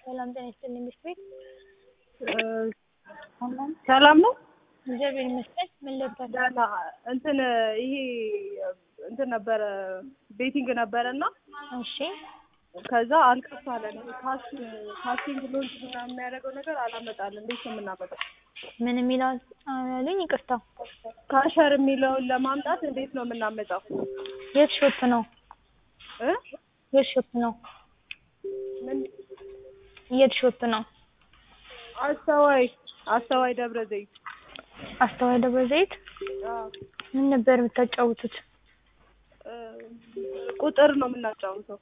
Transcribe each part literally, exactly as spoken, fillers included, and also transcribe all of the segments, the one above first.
ሰላም ጤና ይስጥልኝ ቤት ሰላም ነው። እግዚአብሔር ይመስገን። ምን ልበል? ደህና እንትን ይሄ እንትን ነበረ ቤቲንግ ነበረና እሺ ከዛ አልከፋለን ካሽ ካሽንግ ሎንች ምናምን የሚያደርገው ነገር አላመጣልን። እንዴት ነው የምናመጣው? ምን የሚለው አሉኝ? ይቅርታ ካሸር የሚለውን ለማምጣት እንዴት ነው የምናመጣው? የት ሾፕ ነው እ የት ሾፕ ነው ምን የት ሾፕ ነው? አስተዋይ አስተዋይ ደብረ ዘይት አስተዋይ ደብረ ዘይት። አዎ ምን ነበር የምታጫውቱት? ቁጥር ነው የምናጫውተው።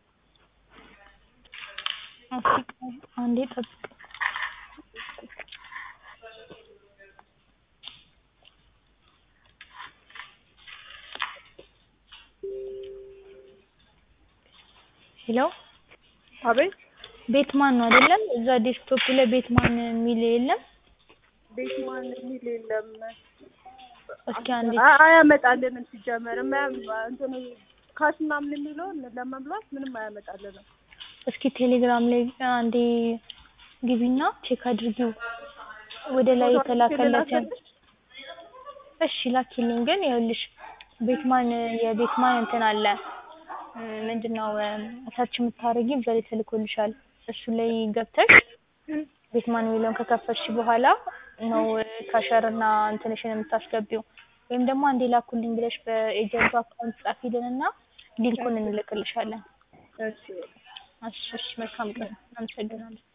አንዴ ጠብቅ። ሄሎ አቤት። ቤትማን ነው አይደለም? እዛ ዴስክቶፕ ላይ ቤትማን የሚል የለም? ቤትማን የሚል የለም። እስኪ አንዴ አያመጣልንም። ሲጀመር እንትን ካሽ ምናምን የሚለውን ለመብላት ምንም አያመጣልንም። እስኪ ቴሌግራም ላይ አንዴ ግቢና ቼክ አድርጊው ወደ ላይ የተላከለትን። እሺ ላኪልኝ። ግን ይኸውልሽ ቤትማን የቤትማን እንትን አለ ምንድነው ሰርች የምታደርጊው እዛ ላይ ተልኮልሻል። እሱ ላይ ገብተሽ ቤትማን የሚለውን ከከፈትሽ በኋላ ነው ካሸርና እንትንሽን የምታስገቢው። ወይም ደግሞ አንዴ ላኩልኝ ብለሽ በኤጀንቱ አካውንት ጻፊልንና ሊንኩን እንልክልሻለን። እሺ እሺ መልካም ቀን። አመሰግናለሁ።